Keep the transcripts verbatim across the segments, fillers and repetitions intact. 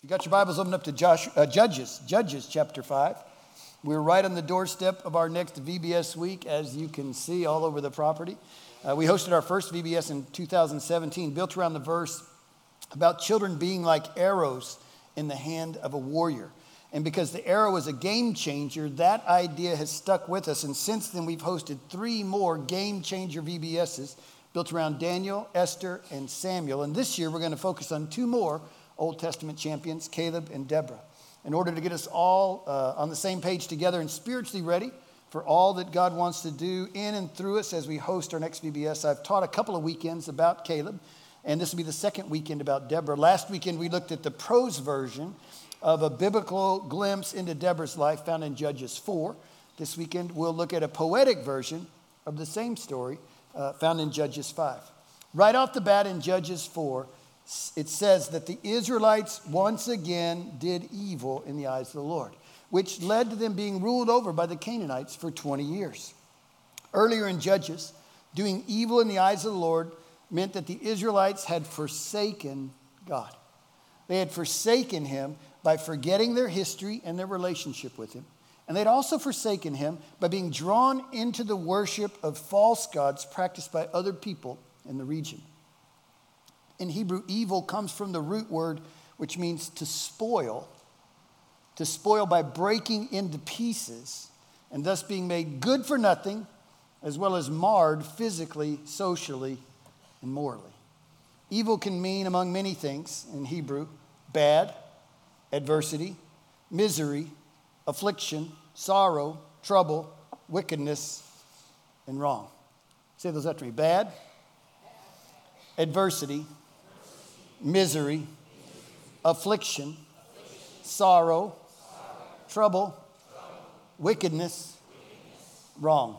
You got your Bibles open up to Josh, uh, Judges, Judges chapter five. We're right on the doorstep of our next V B S week, as you can see all over the property. Uh, we hosted our first V B S in two thousand seventeen, built around the verse about children being like arrows in the hand of a warrior. And because the arrow is a game changer, that idea has stuck with us. And since then, we've hosted three more game changer V B S's built around Daniel, Esther, and Samuel. And this year, we're going to focus on two more Old Testament champions, Caleb and Deborah, in order to get us all uh, on the same page together and spiritually ready for all that God wants to do in and through us as we host our next V B S. I've taught a couple of weekends about Caleb, and this will be the second weekend about Deborah. Last weekend, we looked at the prose version of a biblical glimpse into Deborah's life found in Judges four. This weekend, we'll look at a poetic version of the same story uh, found in Judges five. Right off the bat in Judges four, it says that the Israelites once again did evil in the eyes of the Lord, which led to them being ruled over by the Canaanites for twenty years. Earlier in Judges, doing evil in the eyes of the Lord meant that the Israelites had forsaken God. They had forsaken him by forgetting their history and their relationship with him. And they'd also forsaken him by being drawn into the worship of false gods practiced by other people in the region. In Hebrew, evil comes from the root word, which means to spoil, to spoil by breaking into pieces, and thus being made good for nothing, as well as marred physically, socially, and morally. Evil can mean, among many things in Hebrew, bad, adversity, misery, affliction, sorrow, trouble, wickedness, and wrong. Say those after me. Bad, adversity, misery, affliction, sorrow, trouble, wickedness, wrong.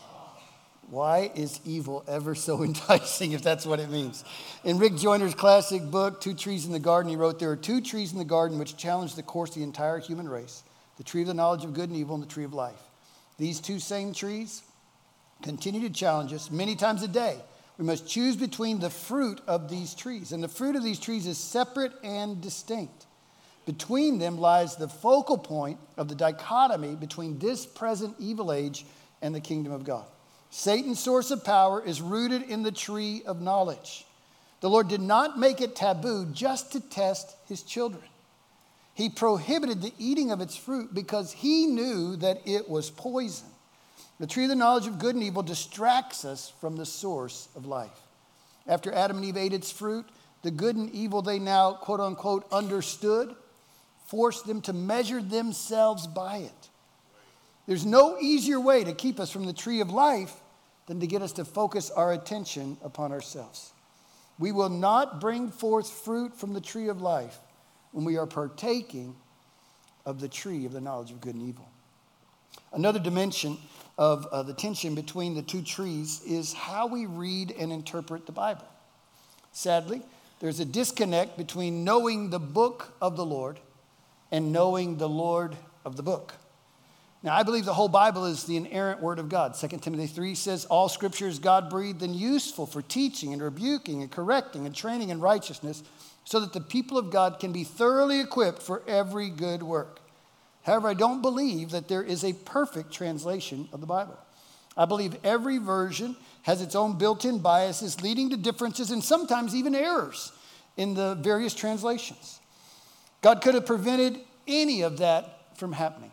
Why is evil ever so enticing, if that's what it means? In Rick Joyner's classic book, Two Trees in the Garden, he wrote, there are two trees in the garden which challenge the course of the entire human race, the tree of the knowledge of good and evil and the tree of life. These two same trees continue to challenge us many times a day. We must choose between the fruit of these trees, and the fruit of these trees is separate and distinct. Between them lies the focal point of the dichotomy between this present evil age and the kingdom of God. Satan's source of power is rooted in the tree of knowledge. The Lord did not make it taboo just to test his children. He prohibited the eating of its fruit because he knew that it was poison. The tree of the knowledge of good and evil distracts us from the source of life. After Adam and Eve ate its fruit, the good and evil they now, quote unquote, understood, forced them to measure themselves by it. There's no easier way to keep us from the tree of life than to get us to focus our attention upon ourselves. We will not bring forth fruit from the tree of life when we are partaking of the tree of the knowledge of good and evil. Another dimension of uh, the tension between the two trees is how we read and interpret the Bible. Sadly, there's a disconnect between knowing the book of the Lord and knowing the Lord of the book. Now, I believe the whole Bible is the inerrant word of God. Second Timothy three says, all scripture is God-breathed and useful for teaching and rebuking and correcting and training in righteousness, so that the people of God can be thoroughly equipped for every good work. However, I don't believe that there is a perfect translation of the Bible. I believe every version has its own built-in biases, leading to differences and sometimes even errors in the various translations. God could have prevented any of that from happening.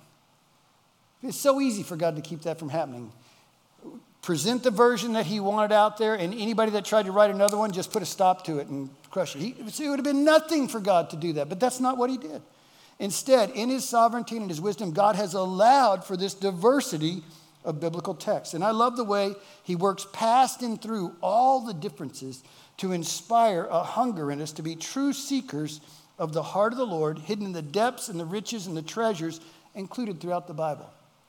It's so easy for God to keep that from happening. Present the version that he wanted out there, and anybody that tried to write another one, just put a stop to it and crush it. He, it would have been nothing for God to do that, but that's not what he did. Instead, in his sovereignty and his wisdom, God has allowed for this diversity of biblical texts. And I love the way he works past and through all the differences to inspire a hunger in us to be true seekers of the heart of the Lord, hidden in the depths and the riches and the treasures included throughout the Bible.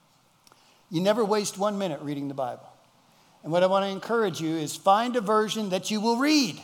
You never waste one minute reading the Bible. And what I want to encourage you is find a version that you will read.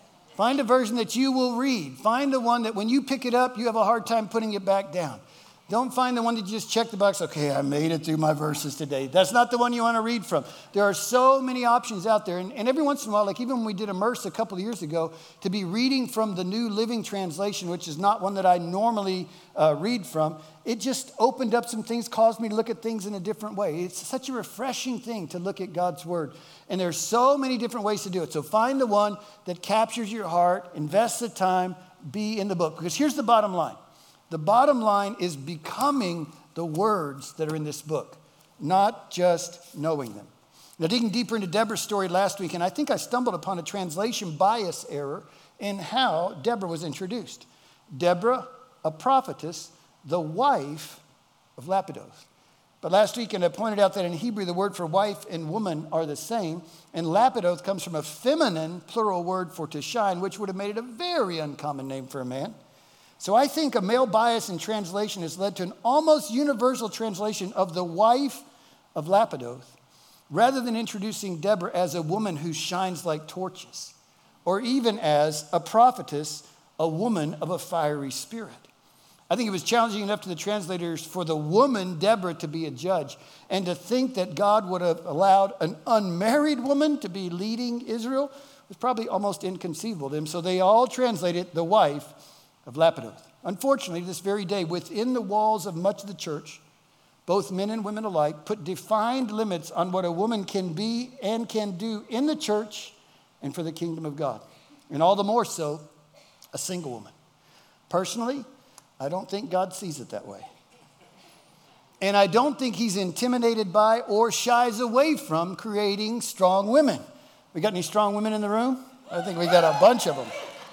Find a version that you will read. Find the one that when you pick it up, you have a hard time putting it back down. Don't find the one that you just check the box, okay, I made it through my verses today. That's not the one you want to read from. There are so many options out there. And, and every once in a while, like even when we did Immerse a couple of years ago, to be reading from the New Living Translation, which is not one that I normally uh, read from, it just opened up some things, caused me to look at things in a different way. It's such a refreshing thing to look at God's Word. And there's so many different ways to do it. So find the one that captures your heart, invest the time, be in the book. Because here's the bottom line. The bottom line is becoming the words that are in this book, not just knowing them. Now, digging deeper into Deborah's story last week, and I think I stumbled upon a translation bias error in how Deborah was introduced. Deborah, a prophetess, the wife of Lapidoth. But last week, and I pointed out that in Hebrew, the word for wife and woman are the same, and Lapidoth comes from a feminine plural word for to shine, which would have made it a very uncommon name for a man. So I think a male bias in translation has led to an almost universal translation of the wife of Lapidoth, rather than introducing Deborah as a woman who shines like torches, or even as a prophetess, a woman of a fiery spirit. I think it was challenging enough to the translators for the woman, Deborah, to be a judge, and to think that God would have allowed an unmarried woman to be leading Israel was probably almost inconceivable to them. So they all translated the wife of Lapidoth. Unfortunately, this very day, within the walls of much of the church, both men and women alike put defined limits on what a woman can be and can do in the church and for the kingdom of God. And all the more so, a single woman. Personally, I don't think God sees it that way. And I don't think he's intimidated by or shies away from creating strong women. We got any strong women in the room? I think we got a bunch of them.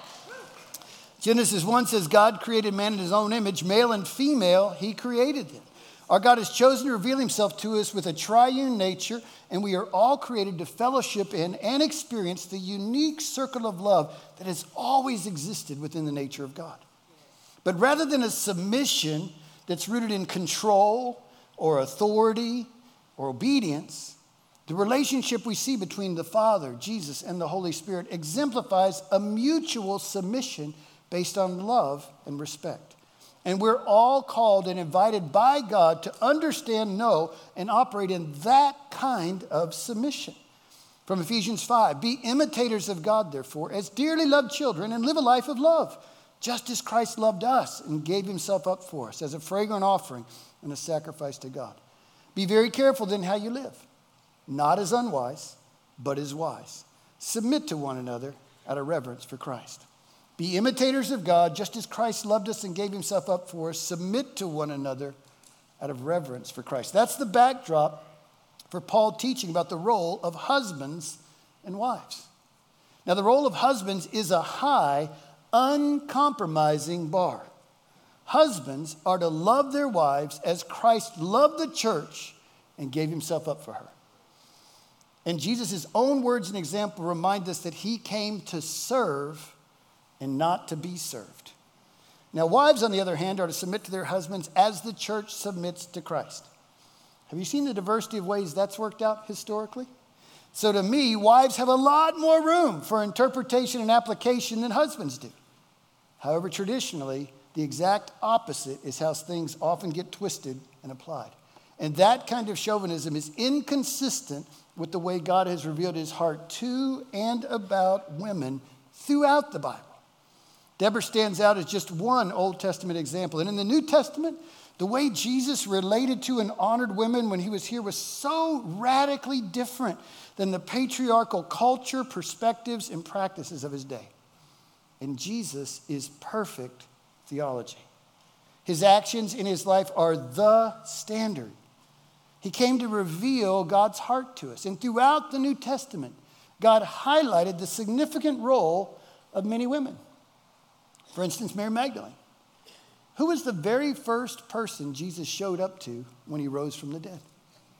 Genesis one says, God created man in his own image, male and female, he created them. Our God has chosen to reveal himself to us with a triune nature, and we are all created to fellowship in and experience the unique circle of love that has always existed within the nature of God. But rather than a submission that's rooted in control or authority or obedience, the relationship we see between the Father, Jesus, and the Holy Spirit exemplifies a mutual submission based on love and respect. And we're all called and invited by God to understand, know, and operate in that kind of submission. From Ephesians five, be imitators of God, therefore, as dearly loved children, and live a life of love, just as Christ loved us and gave himself up for us as a fragrant offering and a sacrifice to God. Be very careful then how you live, not as unwise, but as wise. Submit to one another out of reverence for Christ. Be imitators of God, just as Christ loved us and gave himself up for us. Submit to one another out of reverence for Christ. That's the backdrop for Paul teaching about the role of husbands and wives. Now, the role of husbands is a high, uncompromising bar. Husbands are to love their wives as Christ loved the church and gave himself up for her. And Jesus' own words and example remind us that he came to serve and not to be served. Now, wives, on the other hand, are to submit to their husbands as the church submits to Christ. Have you seen the diversity of ways that's worked out historically? So to me, wives have a lot more room for interpretation and application than husbands do. However, traditionally, the exact opposite is how things often get twisted and applied. And that kind of chauvinism is inconsistent with the way God has revealed his heart to and about women throughout the Bible. Deborah stands out as just one Old Testament example. And in the New Testament, the way Jesus related to and honored women when he was here was so radically different than the patriarchal culture, perspectives, and practices of his day. And Jesus is perfect theology. His actions in his life are the standard. He came to reveal God's heart to us. And throughout the New Testament, God highlighted the significant role of many women. For instance, Mary Magdalene. Who was the very first person Jesus showed up to when he rose from the dead?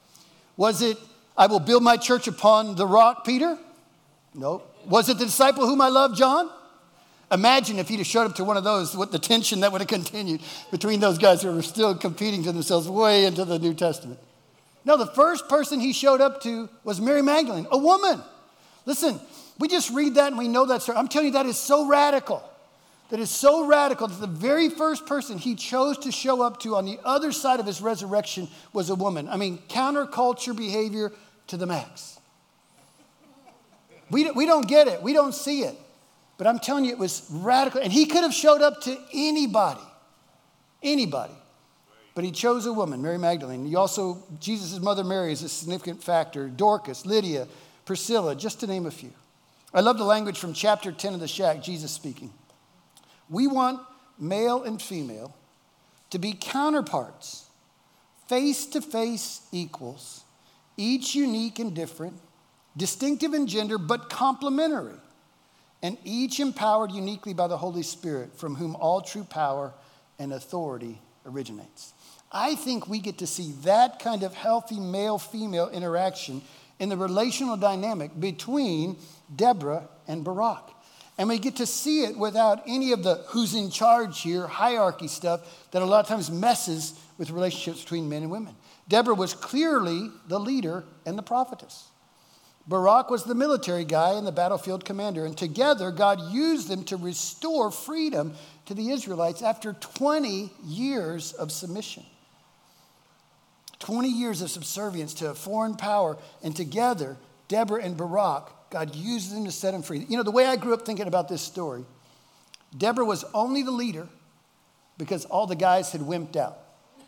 Was it, I will build my church upon the rock, Peter? No. Was it the disciple whom I love, John? Imagine if he'd have showed up to one of those, what the tension that would have continued between those guys who were still competing to themselves way into the New Testament. No, the first person he showed up to was Mary Magdalene, a woman. Listen, we just read that and we know that story. I'm telling you, that is so radical. that is so radical that the very first person he chose to show up to on the other side of his resurrection was a woman. I mean, counterculture behavior to the max. We, we don't get it. We don't see it. But I'm telling you, it was radical. And he could have showed up to anybody. Anybody. But he chose a woman, Mary Magdalene. He also, Jesus' mother Mary is a significant factor. Dorcas, Lydia, Priscilla, just to name a few. I love the language from chapter ten of the Shack, Jesus speaking. We want male and female to be counterparts, face-to-face equals, each unique and different, distinctive in gender, but complementary, and each empowered uniquely by the Holy Spirit, from whom all true power and authority originates. I think we get to see that kind of healthy male-female interaction in the relational dynamic between Deborah and Barak. And we get to see it without any of the who's in charge here, hierarchy stuff that a lot of times messes with relationships between men and women. Deborah was clearly the leader and the prophetess. Barak was the military guy and the battlefield commander. And together, God used them to restore freedom to the Israelites after twenty years of submission. twenty years of subservience to a foreign power. And together, Deborah and Barak, God used them to set them free. You know, the way I grew up thinking about this story, Deborah was only the leader because all the guys had wimped out.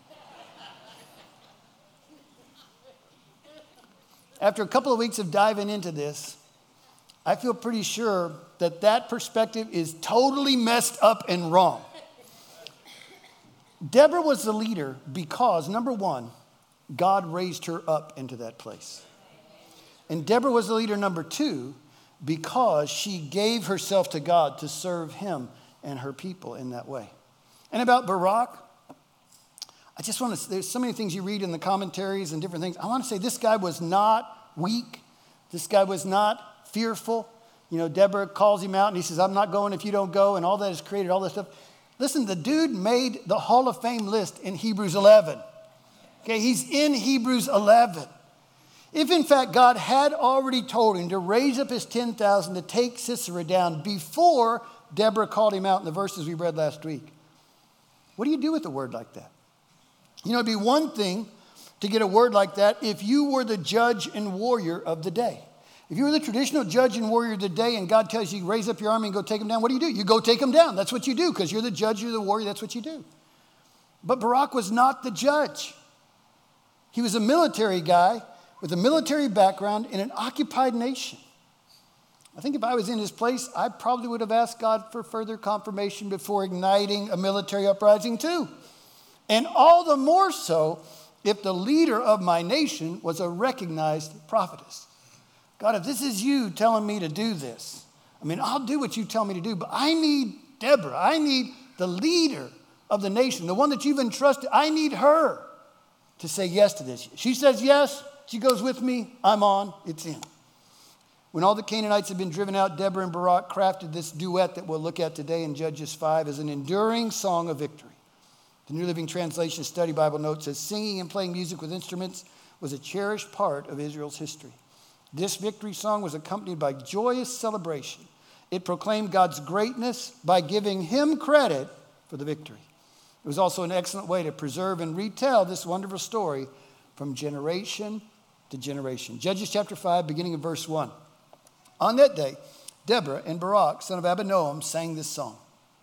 After a couple of weeks of diving into this, I feel pretty sure that that perspective is totally messed up and wrong. Deborah was the leader because, number one, God raised her up into that place. And Deborah was the leader, number two, because she gave herself to God to serve him and her people in that way. And about Barak, I just want to, there's so many things you read in the commentaries and different things. I want to say this guy was not weak. This guy was not fearful. You know, Deborah calls him out and he says, I'm not going if you don't go, and all that is created, all that stuff. Listen, the dude made the Hall of Fame list in Hebrews eleven. Okay, he's in Hebrews eleven. If in fact God had already told him to raise up his ten thousand to take Sisera down before Deborah called him out in the verses we read last week, what do you do with a word like that? You know, it'd be one thing to get a word like that if you were the judge and warrior of the day. If you were the traditional judge and warrior of the day and God tells you, raise up your army and go take them down, what do you do? You go take them down. That's what you do because you're the judge, you're the warrior, that's what you do. But Barak was not the judge. He was a military guy with a military background in an occupied nation. I think if I was in his place, I probably would have asked God for further confirmation before igniting a military uprising too. And all the more so if the leader of my nation was a recognized prophetess. God, if this is you telling me to do this, I mean, I'll do what you tell me to do, but I need Deborah. I need the leader of the nation, the one that you've entrusted. I need her to say yes to this. She says yes. She goes with me. I'm on. It's in. When all the Canaanites had been driven out, Deborah and Barak crafted this duet that we'll look at today in Judges five as an enduring song of victory. The New Living Translation Study Bible notes says, singing and playing music with instruments was a cherished part of Israel's history. This victory song was accompanied by joyous celebration. It proclaimed God's greatness by giving him credit for the victory. It was also an excellent way to preserve and retell this wonderful story from generation to generation. Judges chapter five, beginning in verse one. On that day, Deborah and Barak, son of Abinoam, sang this song.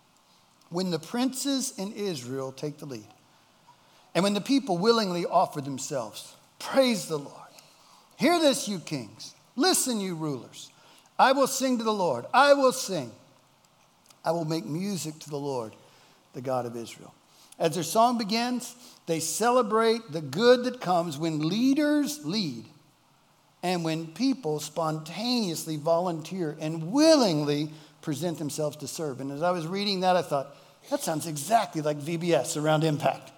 When the princes in Israel take the lead, and when the people willingly offer themselves, praise the Lord. Hear this, you kings. Listen, you rulers. I will sing to the Lord. I will sing. I will make music to the Lord, the God of Israel. As their song begins, they celebrate the good that comes when leaders lead and when people spontaneously volunteer and willingly present themselves to serve. And as I was reading that, I thought, that sounds exactly like V B S around Impact.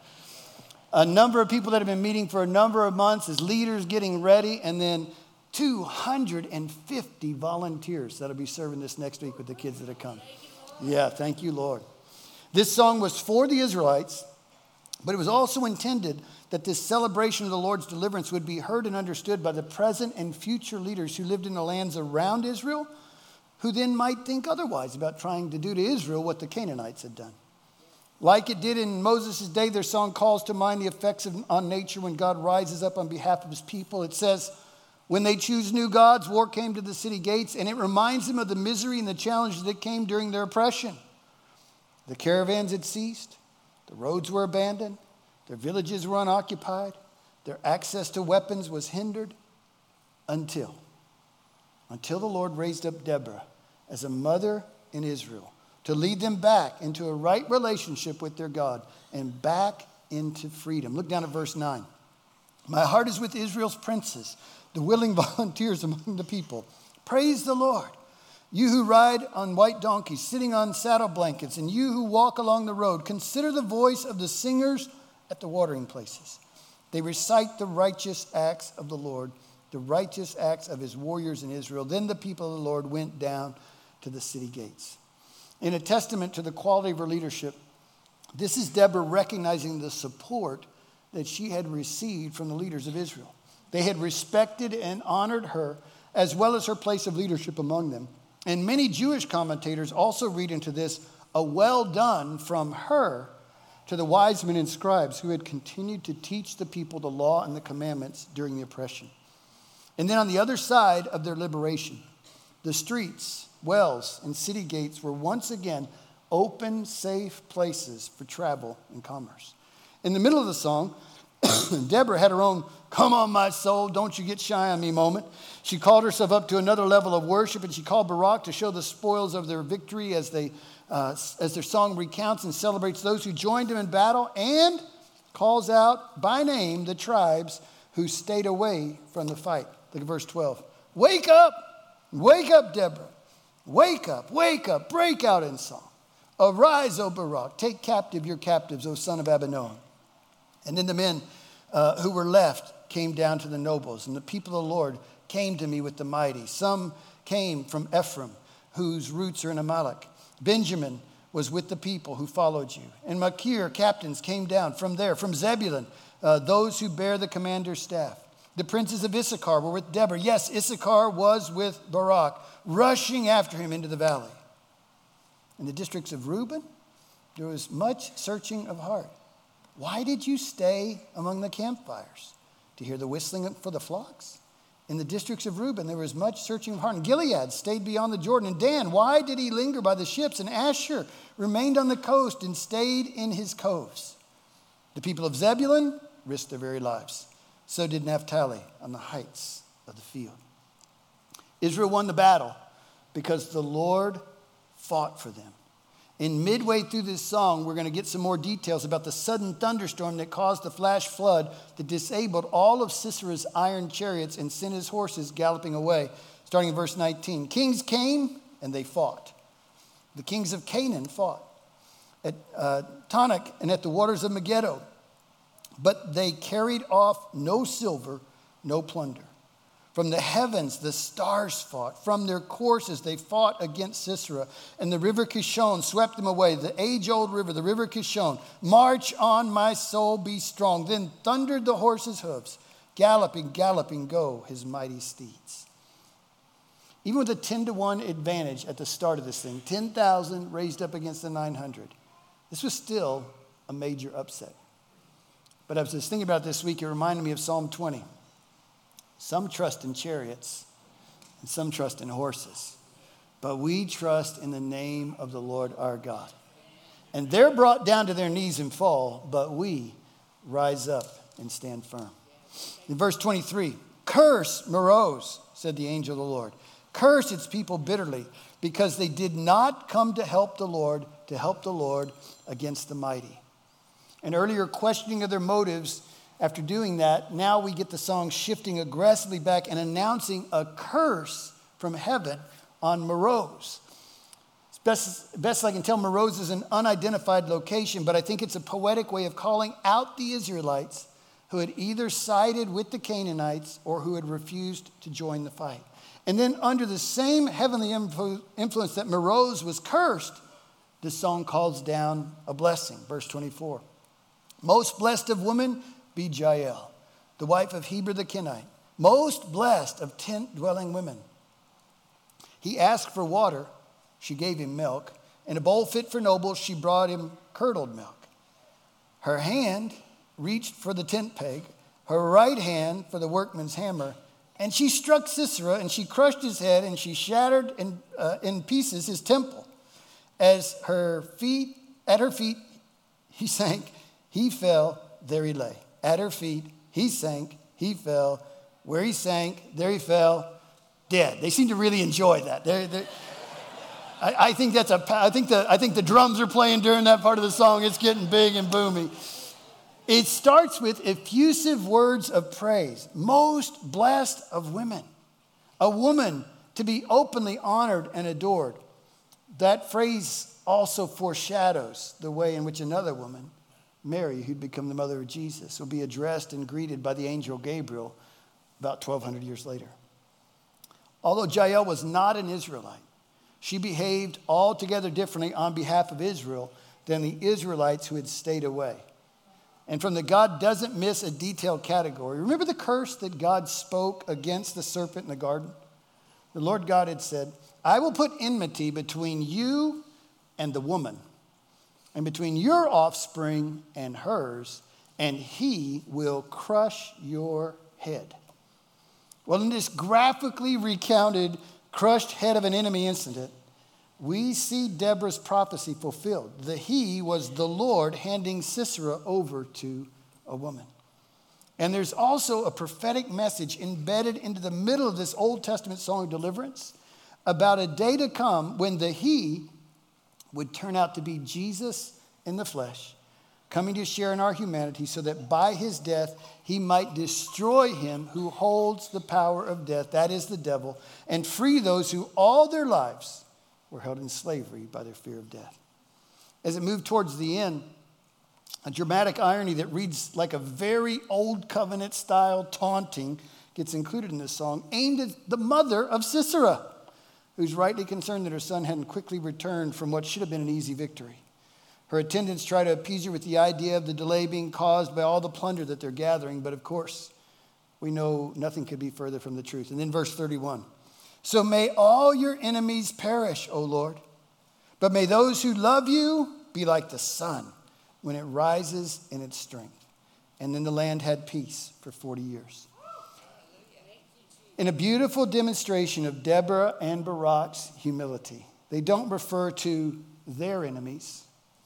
A number of people that have been meeting for a number of months as leaders getting ready, and then two hundred fifty volunteers that'll be serving this next week with the kids that have come. Yeah, thank you, Lord. This song was for the Israelites, but it was also intended that this celebration of the Lord's deliverance would be heard and understood by the present and future leaders who lived in the lands around Israel, who then might think otherwise about trying to do to Israel what the Canaanites had done. Like it did in Moses' day, their song calls to mind the effects of, on nature when God rises up on behalf of his people. It says, when they choose new gods, war came to the city gates, and it reminds them of the misery and the challenges that came during their oppression. The caravans had ceased. The roads were abandoned. Their villages were unoccupied. Their access to weapons was hindered until, until the Lord raised up Deborah as a mother in Israel to lead them back into a right relationship with their God and back into freedom. Look down at verse nine. My heart is with Israel's princes, the willing volunteers among the people. Praise the Lord. You who ride on white donkeys, sitting on saddle blankets, and you who walk along the road, consider the voice of the singers at the watering places. They recite the righteous acts of the Lord, the righteous acts of his warriors in Israel. Then the people of the Lord went down to the city gates. In a testament to the quality of her leadership, this is Deborah recognizing the support that she had received from the leaders of Israel. They had respected and honored her, as well as her place of leadership among them. And many Jewish commentators also read into this a well done from her to the wise men and scribes who had continued to teach the people the law and the commandments during the oppression. And then on the other side of their liberation, the streets, wells, and city gates were once again open, safe places for travel and commerce. In the middle of the song, Deborah had her own "come on my soul, don't you get shy on me" moment. She called herself up to another level of worship, and she called Barak to show the spoils of their victory as they, uh, as their song recounts and celebrates those who joined him in battle, and calls out by name the tribes who stayed away from the fight. Look at verse twelve. Wake up, wake up, Deborah. Wake up, wake up, break out in song. Arise, O Barak, take captive your captives, O son of Abinoam. And then the men uh, who were left came down to the nobles, and the people of the Lord came to me with the mighty. Some came from Ephraim, whose roots are in Amalek. Benjamin was with the people who followed you. And Machir captains came down from there, from Zebulun, uh, those who bear the commander's staff. The princes of Issachar were with Deborah. Yes, Issachar was with Barak, rushing after him into the valley. In the districts of Reuben, there was much searching of heart. Why did you stay among the campfires? To hear the whistling for the flocks? In the districts of Reuben, there was much searching of heart. And Gilead stayed beyond the Jordan. And Dan, why did he linger by the ships? And Asher remained on the coast and stayed in his coves. The people of Zebulun risked their very lives. So did Naphtali on the heights of the field. Israel won the battle because the Lord fought for them. In midway through this song, we're going to get some more details about the sudden thunderstorm that caused the flash flood that disabled all of Sisera's iron chariots and sent his horses galloping away. Starting in verse nineteen. Kings came and they fought. The kings of Canaan fought at uh, Tanakh and at the waters of Megiddo. But they carried off no silver, no plunder. From the heavens, the stars fought. From their courses, they fought against Sisera. And the river Kishon swept them away. The age-old river, the river Kishon. March on, my soul, be strong. Then thundered the horses' hooves. Galloping, galloping, go his mighty steeds. Even with a ten to one advantage at the start of this thing, ten thousand raised up against the nine hundred, this was still a major upset. But as I was thinking about this week, it reminded me of Psalm twenty. Some trust in chariots and some trust in horses, but we trust in the name of the Lord our God. And they're brought down to their knees and fall, but we rise up and stand firm. In verse twenty-three, curse Meroz, said the angel of the Lord. Curse its people bitterly, because they did not come to help the Lord, to help the Lord against the mighty. An earlier questioning of their motives. After doing that, now we get the song shifting aggressively back and announcing a curse from heaven on Meroz. It's best, best I can tell, Meroz is an unidentified location, but I think it's a poetic way of calling out the Israelites who had either sided with the Canaanites or who had refused to join the fight. And then under the same heavenly influ- influence that Meroz was cursed, the song calls down a blessing. Verse twenty-four. Most blessed of women, be Jael, the wife of Heber the Kenite, most blessed of tent-dwelling women. He asked for water. She gave him milk. In a bowl fit for nobles, she brought him curdled milk. Her hand reached for the tent peg, her right hand for the workman's hammer. And she struck Sisera, and she crushed his head, and she shattered in, uh, in pieces his temple. As her feet, at her feet, he sank, he fell, there he lay. At her feet, he sank, he fell. Where he sank, there he fell, dead. They seem to really enjoy that. They're, they're, I, I think that's a. I think the. I think the drums are playing during that part of the song. It's getting big and boomy. It starts with effusive words of praise. Most blessed of women, a woman to be openly honored and adored. That phrase also foreshadows the way in which another woman, Mary, who'd become the mother of Jesus, will be addressed and greeted by the angel Gabriel about twelve hundred years later. Although Jael was not an Israelite, she behaved altogether differently on behalf of Israel than the Israelites who had stayed away. And from the God doesn't miss a detailed category. Remember the curse that God spoke against the serpent in the garden? The Lord God had said, I will put enmity between you and the woman, and between your offspring and hers, and he will crush your head. Well, in this graphically recounted crushed head of an enemy incident, we see Deborah's prophecy fulfilled. The he was the Lord handing Sisera over to a woman. And there's also a prophetic message embedded into the middle of this Old Testament song of deliverance about a day to come when the he would turn out to be Jesus in the flesh, coming to share in our humanity so that by his death he might destroy him who holds the power of death, that is the devil, and free those who all their lives were held in slavery by their fear of death. As it moved towards the end, a dramatic irony that reads like a very old covenant style taunting gets included in this song, aimed at the mother of Sisera, who's rightly concerned that her son hadn't quickly returned from what should have been an easy victory. Her attendants try to appease her with the idea of the delay being caused by all the plunder that they're gathering, but of course, we know nothing could be further from the truth. And then verse thirty-one. So may all your enemies perish, O Lord, but may those who love you be like the sun when it rises in its strength. And then the land had peace for forty years. In a beautiful demonstration of Deborah and Barak's humility, they don't refer to their enemies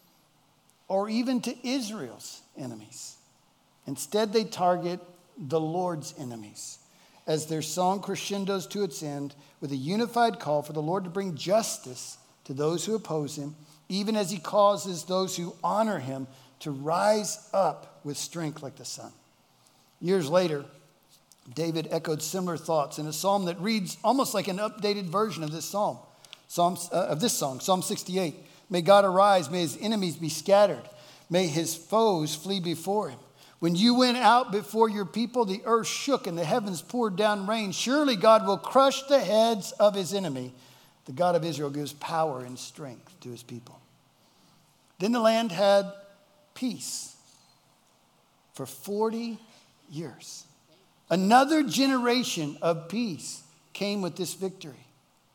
or even to Israel's enemies. Instead, they target the Lord's enemies as their song crescendos to its end with a unified call for the Lord to bring justice to those who oppose him, even as he causes those who honor him to rise up with strength like the sun. Years later, David echoed similar thoughts in a psalm that reads almost like an updated version of this psalm, Psalm uh, of this song, Psalm sixty-eight. May God arise, may his enemies be scattered, may his foes flee before him. When you went out before your people, the earth shook and the heavens poured down rain. Surely God will crush the heads of his enemy. The God of Israel gives power and strength to his people. Then the land had peace for forty years. Another generation of peace came with this victory.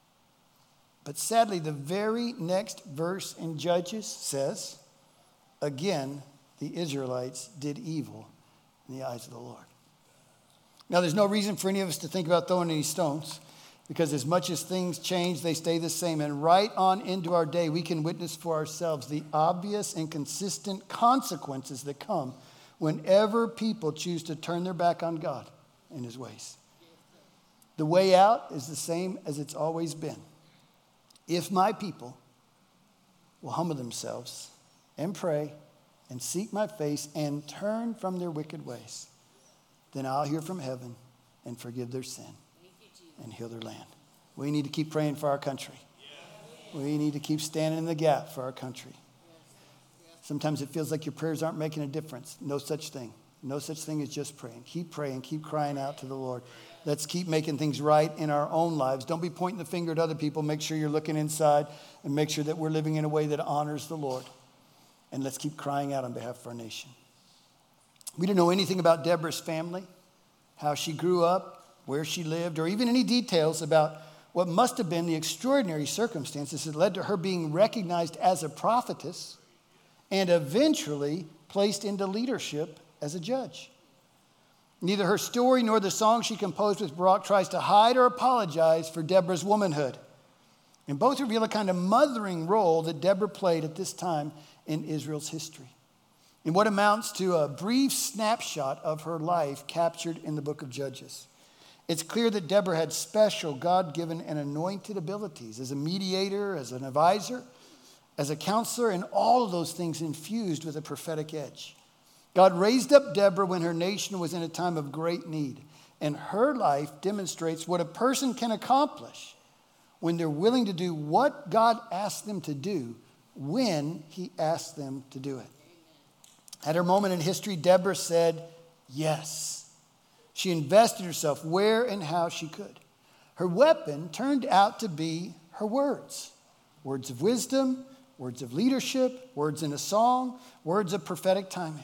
But sadly, the very next verse in Judges says, again, the Israelites did evil in the eyes of the Lord. Now, there's no reason for any of us to think about throwing any stones, because as much as things change, they stay the same. And right on into our day, we can witness for ourselves the obvious and consistent consequences that come whenever people choose to turn their back on God and his ways. The way out is the same as it's always been. If my people will humble themselves and pray and seek my face and turn from their wicked ways, then I'll hear from heaven and forgive their sin and heal their land. We need to keep praying for our country. We need to keep standing in the gap for our country. Sometimes it feels like your prayers aren't making a difference. No such thing. No such thing as just praying. Keep praying. Keep crying out to the Lord. Let's keep making things right in our own lives. Don't be pointing the finger at other people. Make sure you're looking inside and make sure that we're living in a way that honors the Lord. And let's keep crying out on behalf of our nation. We don't know anything about Deborah's family, how she grew up, where she lived, or even any details about what must have been the extraordinary circumstances that led to her being recognized as a prophetess and eventually placed into leadership as a judge. Neither her story nor the song she composed with Barak tries to hide or apologize for Deborah's womanhood. And both reveal a kind of mothering role that Deborah played at this time in Israel's history, in what amounts to a brief snapshot of her life captured in the book of Judges. It's clear that Deborah had special God-given and anointed abilities as a mediator, as an advisor, as a counselor, and all of those things infused with a prophetic edge. God raised up Deborah when her nation was in a time of great need, and her life demonstrates what a person can accomplish when they're willing to do what God asked them to do when he asked them to do it. At her moment in history, Deborah said yes. She invested herself where and how she could. Her weapon turned out to be her words. Words of wisdom, words of leadership, words in a song, words of prophetic timing.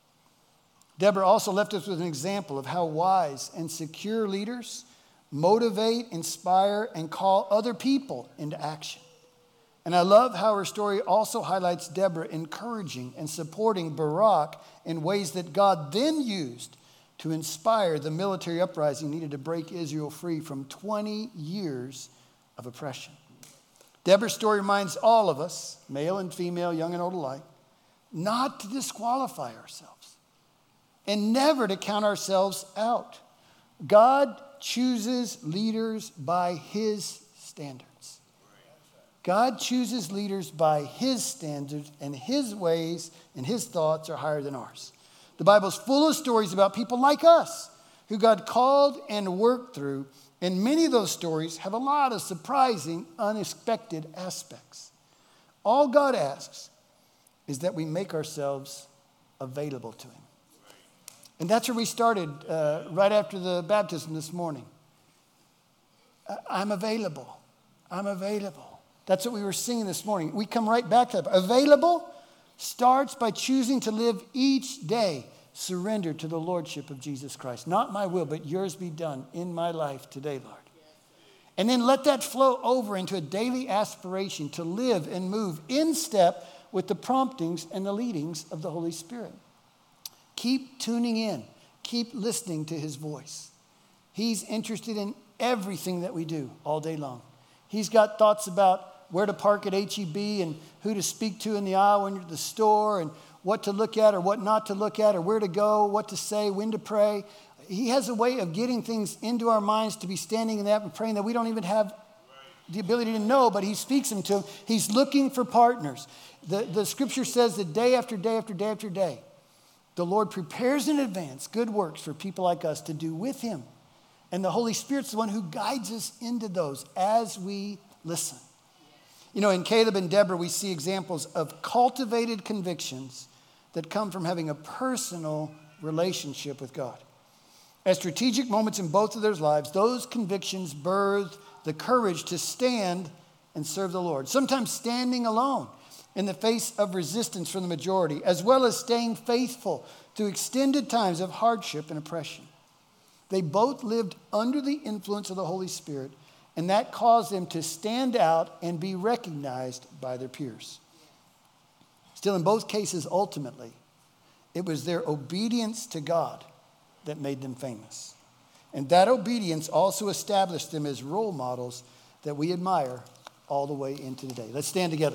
Deborah also left us with an example of how wise and secure leaders motivate, inspire, and call other people into action. And I love how her story also highlights Deborah encouraging and supporting Barak in ways that God then used to inspire the military uprising needed to break Israel free from twenty years of oppression. Deborah's story reminds all of us, male and female, young and old alike, not to disqualify ourselves and never to count ourselves out. God chooses leaders by his standards. God chooses leaders by his standards, and his ways and his thoughts are higher than ours. The Bible's full of stories about people like us who God called and worked through, and many of those stories have a lot of surprising, unexpected aspects. All God asks is that we make ourselves available to him. And that's where we started uh, right after the baptism this morning. I'm available. I'm available. That's what we were singing this morning. We come right back to that. Available starts by choosing to live each day surrendered to the lordship of Jesus Christ. Not my will, but yours be done in my life today, Lord. And then let that flow over into a daily aspiration to live and move in step with the promptings and the leadings of the Holy Spirit. Keep tuning in. Keep listening to his voice. He's interested in everything that we do all day long. He's got thoughts about where to park at H E B and who to speak to in the aisle when you're at the store and what to look at or what not to look at or where to go, what to say, when to pray. He has a way of getting things into our minds to be standing in that and praying that we don't even have the ability to know, but he speaks them to him. He's looking for partners. The, the scripture says that day after day after day after day, the Lord prepares in advance good works for people like us to do with him. And the Holy Spirit's the one who guides us into those as we listen. You know, in Caleb and Deborah, we see examples of cultivated convictions that come from having a personal relationship with God. At strategic moments in both of their lives, those convictions birthed the courage to stand and serve the Lord. Sometimes standing alone in the face of resistance from the majority, as well as staying faithful through extended times of hardship and oppression. They both lived under the influence of the Holy Spirit, and that caused them to stand out and be recognized by their peers. Still, in both cases, ultimately, it was their obedience to God that made them famous. And that obedience also established them as role models that we admire all the way into today. Let's stand together.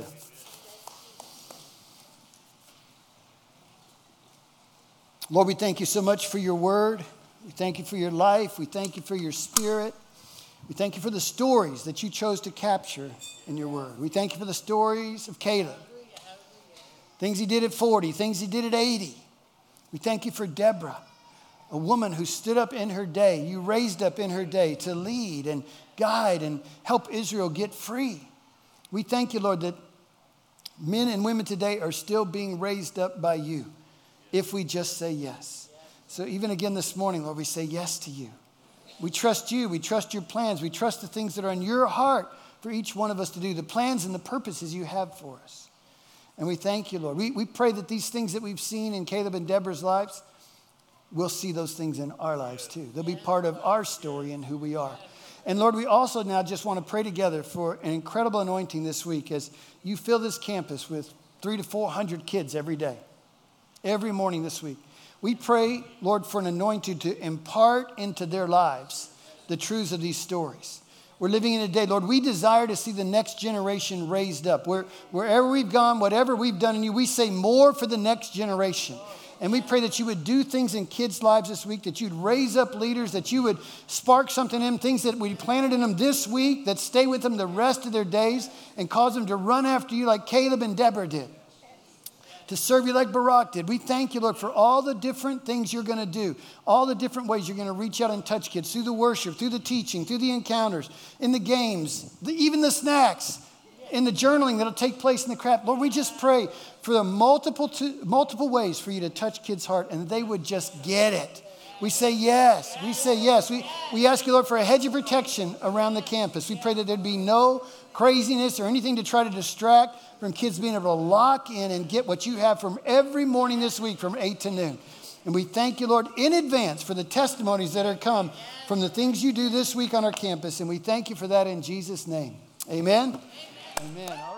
Lord, we thank you so much for your word. We thank you for your life. We thank you for your spirit. We thank you for the stories that you chose to capture in your word. We thank you for the stories of Caleb. Things he did at forty, things he did at eighty. We thank you for Deborah, a woman who stood up in her day. You raised up in her day to lead and guide and help Israel get free. We thank you, Lord, that men and women today are still being raised up by you if we just say yes. So even again this morning, Lord, we say yes to you. We trust you. We trust your plans. We trust the things that are in your heart for each one of us to do, the plans and the purposes you have for us. And we thank you, Lord. We, we pray that these things that we've seen in Caleb and Deborah's lives, we'll see those things in our lives too. They'll be part of our story and who we are. And Lord, we also now just want to pray together for an incredible anointing this week as you fill this campus with three to four hundred kids every day, every morning this week. We pray, Lord, for an anointing to impart into their lives the truths of these stories. We're living in a day, Lord, we desire to see the next generation raised up. Where, wherever we've gone, whatever we've done in you, we say more for the next generation. And we pray that you would do things in kids' lives this week, that you'd raise up leaders, that you would spark something in them, things that we planted in them this week that stay with them the rest of their days and cause them to run after you like Caleb and Deborah did, to serve you like Barak did. We thank you, Lord, for all the different things you're going to do, all the different ways you're going to reach out and touch kids through the worship, through the teaching, through the encounters, in the games, the, even the snacks, in the journaling that'll take place in the craft. Lord, we just pray for the multiple to, multiple ways for you to touch kids' heart, and they would just get it. We say yes. We say yes. We, we ask you, Lord, for a hedge of protection around the campus. We pray that there'd be no craziness or anything to try to distract from kids being able to lock in and get what you have from every morning this week from eight to noon. And we thank you, Lord, in advance for the testimonies that are come from the things you do this week on our campus. And we thank you for that in Jesus' name. Amen. Amen. Amen.